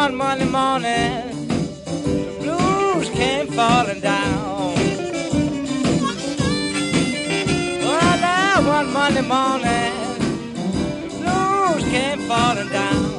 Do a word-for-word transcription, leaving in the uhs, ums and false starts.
one Monday morning, the blues came falling down. Well, there one Monday morning, the blues came falling down.